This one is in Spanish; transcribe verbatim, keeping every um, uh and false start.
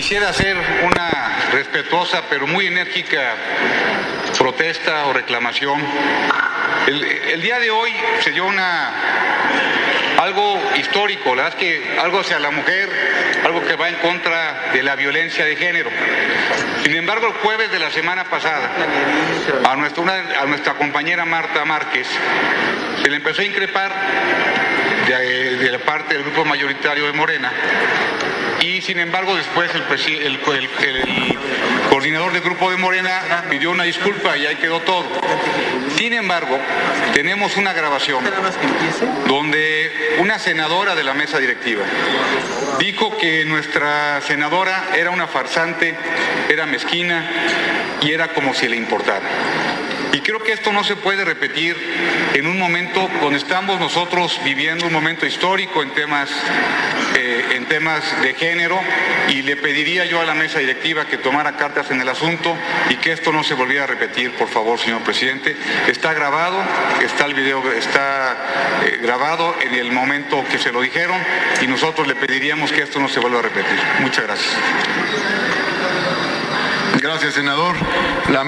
quisiera hacer una respetuosa pero muy enérgica protesta o reclamación. El, el día de hoy se dio una algo histórico, la verdad es que algo hacia la mujer, algo que va en contra de la violencia de género. Sin embargo, el jueves de la semana pasada, a nuestra, una, a nuestra compañera Marta Márquez se le empezó a increpar de, de la parte del grupo mayoritario de Morena, y sin embargo después el, el, el, el coordinador del grupo de Morena pidió una disculpa y ahí quedó todo. Sin embargo, tenemos una grabación donde una senadora de la mesa directiva dijo que nuestra senadora era una farsante, era mezquina y era como si le importara. Y creo que esto no se puede repetir en un momento donde estamos nosotros viviendo un momento histórico en temas, eh, en temas de género, y le pediría yo a la mesa directiva que tomara cartas en el asunto y que esto no se volviera a repetir, por favor, señor presidente. Está grabado, está el video, está eh, grabado en el momento que se lo dijeron, y nosotros le pediríamos que esto no se vuelva a repetir. Muchas gracias. Gracias, senador. La